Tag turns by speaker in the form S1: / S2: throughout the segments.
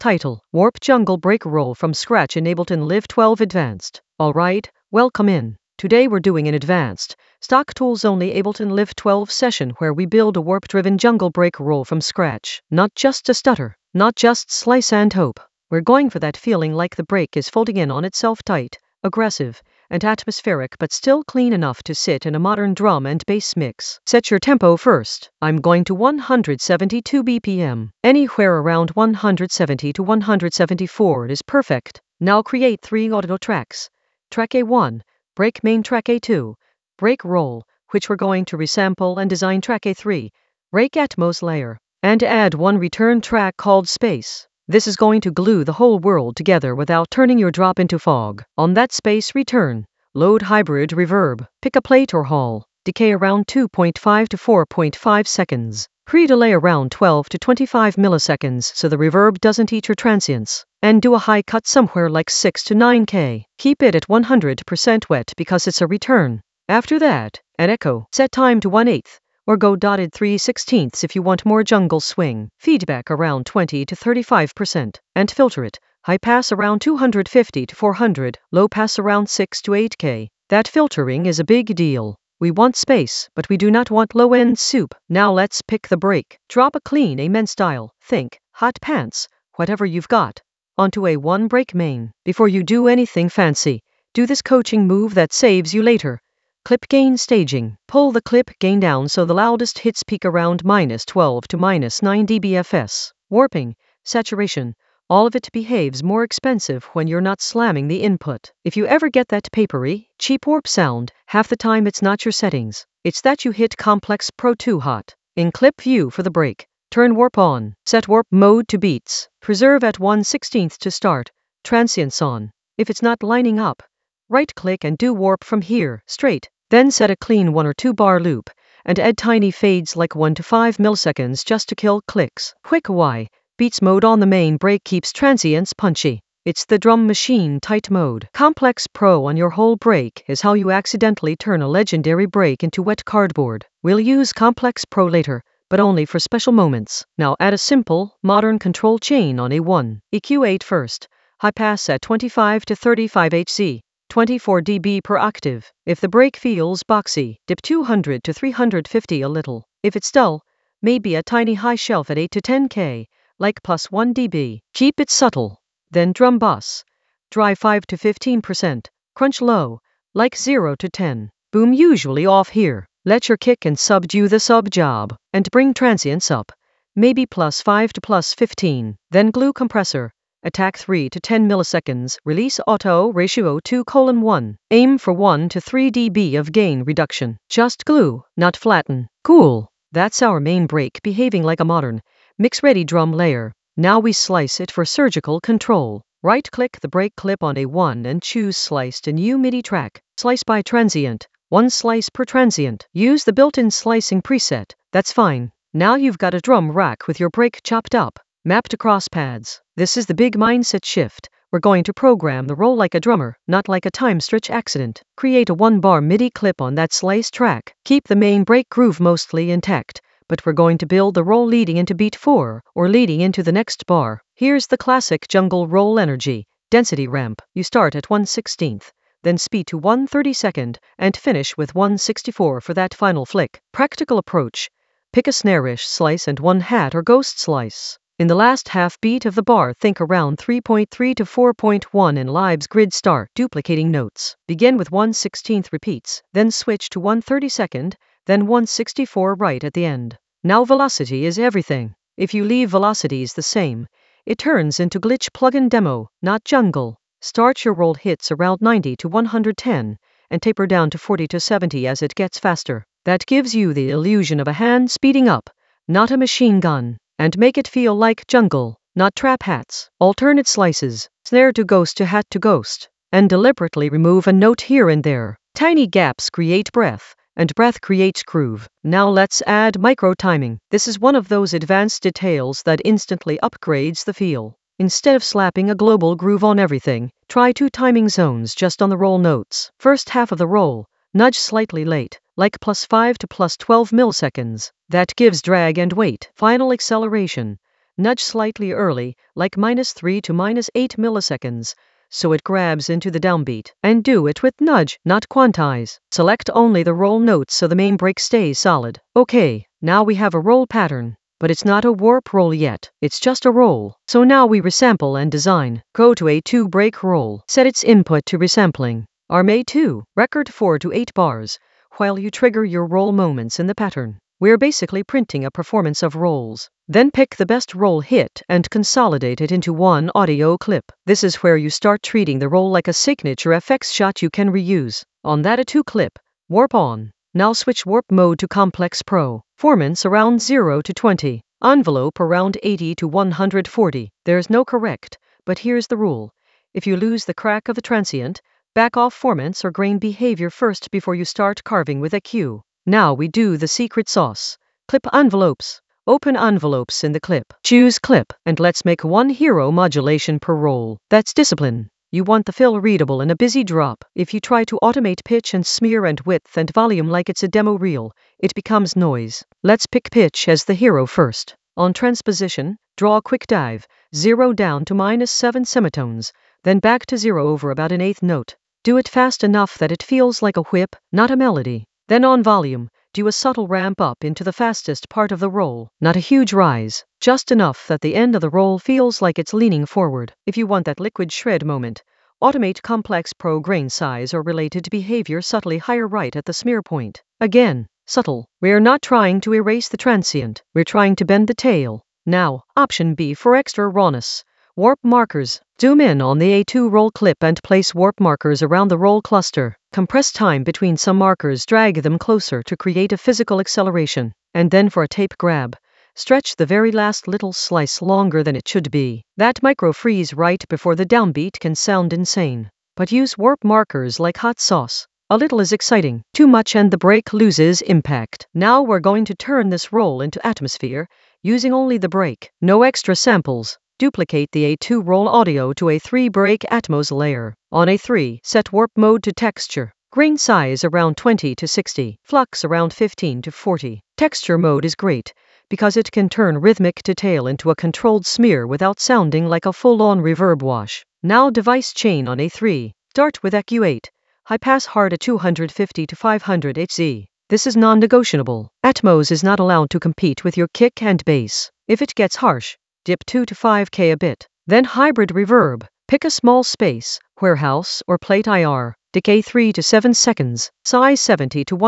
S1: Title: Warp Jungle Break Roll from Scratch in Ableton Live 12 Advanced. Alright, welcome in. Today we're doing an advanced, stock tools only Ableton Live 12 session where we build a warp-driven jungle break roll from scratch. Not just a stutter, not just slice and hope. We're going for that feeling like the break is folding in on itself, tight, aggressive, and atmospheric, but still clean enough to sit in a modern drum and bass mix. Set your tempo first. I'm going to 172 BPM. Anywhere around 170 to 174 is perfect. Now create 3 audio tracks. Track A1, break main. Track A2, break roll, which we're going to resample and design. Track A3, break Atmos layer, and add 1 return track called space. This is going to glue the whole world together without turning your drop into fog. On that space return, load hybrid reverb, pick a plate or hall, decay around 2.5 to 4.5 seconds, pre-delay around 12 to 25 milliseconds so the reverb doesn't eat your transients, and do a high cut somewhere like 6 to 9K. Keep it at 100% wet because it's a return. After that, an echo. Set time to 1/8. Or go dotted 3/16 if you want more jungle swing. Feedback around 20 to 35%. And filter it. High pass around 250 to 400. Low pass around 6 to 8K. That filtering is a big deal. We want space, but we do not want low-end soup. Now let's pick the break. Drop a clean Amen style. Think hot pants, whatever you've got, onto A1 break main. Before you do anything fancy, do this coaching move that saves you later. Clip gain staging. Pull the clip gain down so the loudest hits peak around -12 to -9 dBFS. Warping, saturation, all of it behaves more expensive when you're not slamming the input. If you ever get that papery, cheap warp sound, half the time it's not your settings. It's that you hit Complex Pro too hot. In clip view for the break, turn warp on. Set warp mode to beats. Preserve at 1/16 to start. Transients on. If it's not lining up, right-click and do warp from here, straight. Then set a clean 1 or 2 bar loop, and add tiny fades like 1 to 5 milliseconds just to kill clicks. Quick Y, beats mode on the main break keeps transients punchy. It's the drum machine tight mode. Complex Pro on your whole break is how you accidentally turn a legendary break into wet cardboard. We'll use Complex Pro later, but only for special moments. Now add a simple, modern control chain on A1. EQ8 first. High pass at 25 to 35 Hz. 24 dB per octave. If the break feels boxy, dip 200 to 350 a little. If it's dull, maybe a tiny high shelf at 8 to 10K, like +1 dB. Keep it subtle. Then drum bus. Dry 5 to 15%. Crunch low, like 0 to 10. Boom usually off here. Let your kick and sub do the sub job. And bring transients up. Maybe +5 to +15. Then glue compressor. Attack 3 to 10 milliseconds, release auto ratio 2:1. Aim for 1 to 3 dB of gain reduction. Just glue, not flatten. Cool. That's our main break behaving like a modern, mix-ready drum layer. Now we slice it for surgical control. Right-click the break clip on A1 and choose Slice to new MIDI track. Slice by transient. 1 slice per transient. Use the built-in slicing preset. That's fine. Now you've got a drum rack with your break chopped up. Mapped across pads. This is the big mindset shift. We're going to program the roll like a drummer, not like a time stretch accident. Create a 1-bar MIDI clip on that slice track. Keep the main break groove mostly intact, but we're going to build the roll leading into beat 4, or leading into the next bar. Here's the classic jungle roll energy. Density ramp. You start at 1/16, then speed to 1/32, and finish with 1/64 for that final flick. Practical approach. Pick a snare-ish slice and 1 hat or ghost slice. In the last half beat of the bar, think around 3.3 to 4.1 in Live's grid start, duplicating notes. Begin with 1/16 repeats, then switch to 1/32, then 1/64 right at the end. Now velocity is everything. If you leave velocities the same, it turns into glitch plugin demo, not jungle. Start your roll hits around 90 to 110, and taper down to 40 to 70 as it gets faster. That gives you the illusion of a hand speeding up, not a machine gun. And make it feel like jungle, not trap hats. Alternate slices, snare to hat to ghost, and deliberately remove a note here and there. Tiny gaps create breath, and breath creates groove. Now let's add micro timing. This is one of those advanced details that instantly upgrades the feel. Instead of slapping a global groove on everything, try 2 timing zones just on the roll notes. First half of the roll, nudge slightly late, like +5 to +12 milliseconds. That gives drag and weight. Final acceleration. Nudge slightly early, like -3 to -8 milliseconds, so it grabs into the downbeat. And do it with nudge, not quantize. Select only the roll notes so the main break stays solid. Okay, now we have a roll pattern. But it's not a warp roll yet, it's just a roll. So now we resample and design. Go to A2 break roll, set its input to resampling. Arm A2, record 4 to 8 bars, while you trigger your roll moments in the pattern. We're basically printing a performance of rolls. Then pick the best roll hit and consolidate it into one audio clip. This is where you start treating the roll like a signature FX shot you can reuse. On that A2 clip, warp on. Now switch warp mode to Complex Pro. Performance around 0 to 20. Envelope around 80 to 140. There's no correct, but here's the rule. If you lose the crack of the transient, back off formants or grain behavior first before you start carving with EQ. Now we do the secret sauce. Clip envelopes. Open envelopes in the clip. Choose clip, and let's make one hero modulation per roll. That's discipline. You want the fill readable in a busy drop. If you try to automate pitch and smear and width and volume like it's a demo reel, it becomes noise. Let's pick pitch as the hero first. On transposition, draw a quick dive, 0 down to -7 semitones, then back to 0 over about an eighth note. Do it fast enough that it feels like a whip, not a melody. Then on volume, do a subtle ramp up into the fastest part of the roll, not a huge rise, just enough that the end of the roll feels like it's leaning forward. If you want that liquid shred moment, automate Complex Pro grain size or related behavior subtly higher right at the smear point. Again, subtle. We're not trying to erase the transient, we're trying to bend the tail. Now, option B for extra rawness. Warp markers. Zoom in on the A2 roll clip and place warp markers around the roll cluster. Compress time between some markers, drag them closer to create a physical acceleration. And then for a tape grab, stretch the very last little slice longer than it should be. That micro freeze right before the downbeat can sound insane. But use warp markers like hot sauce. A little is exciting, too much and the break loses impact. Now we're going to turn this roll into atmosphere, using only the break, no extra samples. Duplicate the A2 roll audio to A3 break Atmos layer. On A3, set warp mode to texture. Grain size around 20 to 60. Flux around 15 to 40. Texture mode is great, because it can turn rhythmic detail into a controlled smear without sounding like a full-on reverb wash. Now device chain on A3. Start with EQ8. High pass hard at 250 to 500 Hz. This is non-negotiable. Atmos is not allowed to compete with your kick and bass. If it gets harsh, dip 2 to 5K a bit. Then hybrid reverb. Pick a small space, warehouse or plate IR. Decay 3 to 7 seconds. Size 70 to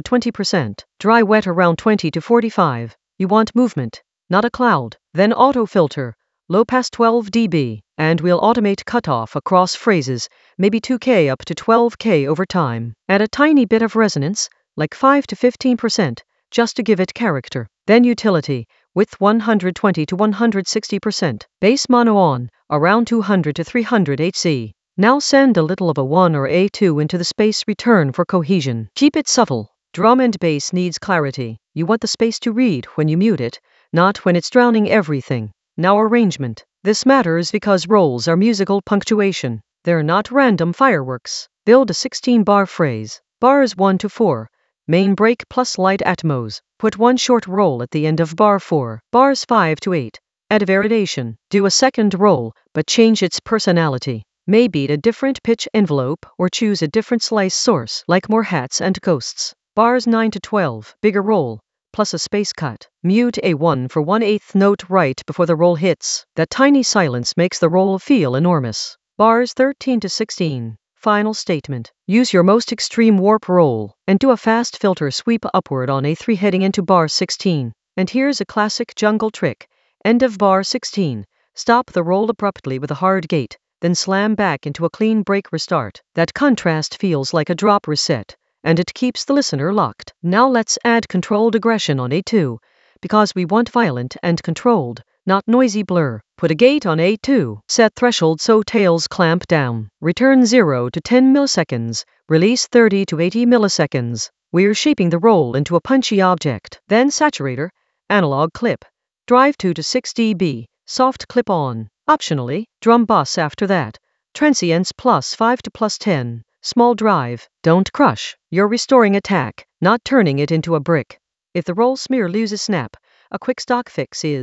S1: 120%. Dry wet around 20 to 45. You want movement, not a cloud. Then auto filter. Low pass 12 dB. And we'll automate cutoff across phrases, maybe 2K up to 12K over time. Add a tiny bit of resonance, like 5 to 15%, just to give it character. Then utility. Width 120 to 160%. Bass mono on, around 200 to 300 Hz. Now send a little of a 1 or A2 into the space return for cohesion. Keep it subtle. Drum and bass needs clarity. You want the space to read when you mute it, not when it's drowning everything. Now arrangement. This matters because rolls are musical punctuation. They're not random fireworks. Build a 16-bar phrase. Bars 1 to 4. Main break plus light atmos. Put one short roll at the end of bar 4. Bars 5 to 8. Add variation. Do a second roll, but change its personality. Maybe a different pitch envelope or choose a different slice source, like more hats and ghosts. Bars 9 to 12. Bigger roll, plus a space cut. Mute A1 for 1/8 note right before the roll hits. That tiny silence makes the roll feel enormous. Bars 13 to 16. Final statement. Use your most extreme warp roll, and do a fast filter sweep upward on A3 heading into bar 16. And here's a classic jungle trick. End of bar 16. Stop the roll abruptly with a hard gate, then slam back into a clean break restart. That contrast feels like a drop reset, and it keeps the listener locked. Now let's add controlled aggression on A2, because we want violent and controlled, not noisy blur. Put a gate on A2, set threshold so tails clamp down. Return 0 to 10 milliseconds, release 30 to 80 milliseconds. We're shaping the roll into a punchy object. Then saturator, analog clip. Drive 2 to 6 dB, soft clip on. Optionally, drum bus after that. Transients plus 5 to plus 10. Small drive. Don't crush. You're restoring attack, not turning it into a brick. If the roll smear loses snap, a quick stock fix is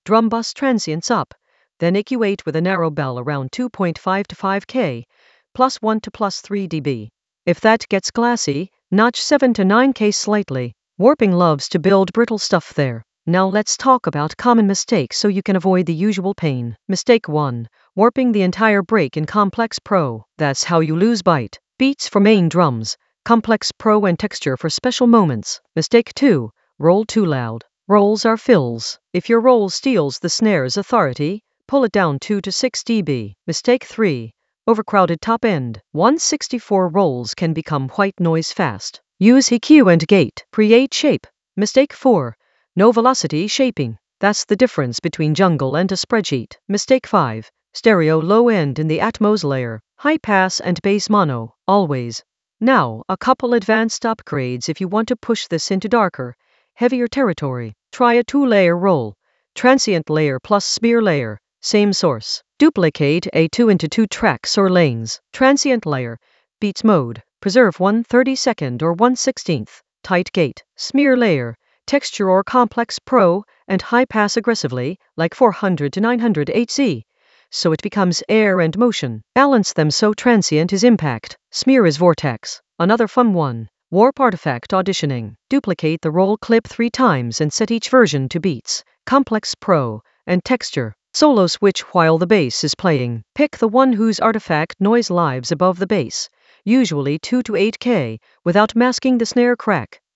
S1: drum bus transients up, then EQ8 with a narrow bell around 2.5 to 5K, plus 1 to plus 3 dB. If that gets classy, notch 7 to 9K slightly. Warping loves to build brittle stuff there. Now let's talk about common mistakes so you can avoid the usual pain. Mistake 1. Warping the entire break in Complex Pro. That's how you lose bite. Beats for main drums, Complex Pro and texture for special moments. Mistake 2. Roll too loud. Rolls are fills. If your roll steals the snare's authority, pull it down 2 to 6 dB. Mistake 3. Overcrowded top end. 164 rolls can become white noise fast. Use EQ and gate. Create shape. Mistake 4. No velocity shaping. That's the difference between jungle and a spreadsheet. Mistake 5. Stereo low end in the Atmos layer. High pass and bass mono. Always. Now, a couple advanced upgrades if you want to push this into darker, heavier territory. Try a 2-layer roll. Transient layer plus smear layer. Same source. Duplicate a 2 into 2 tracks or lanes. Transient layer. Beats mode. Preserve 1/32 or 1/16. Tight gate. Smear layer. Texture or Complex Pro, and high pass aggressively, like 400 to 900 Hz. So it becomes air and motion. Balance them so transient is impact. Smear is vortex. Another fun one. Warp artifact auditioning. Duplicate the roll clip 3 times and set each version to beats, Complex Pro, and texture. Solo switch while the bass is playing. Pick the one whose artifact noise lives above the bass, usually 2 to 8K, without masking the snare crack.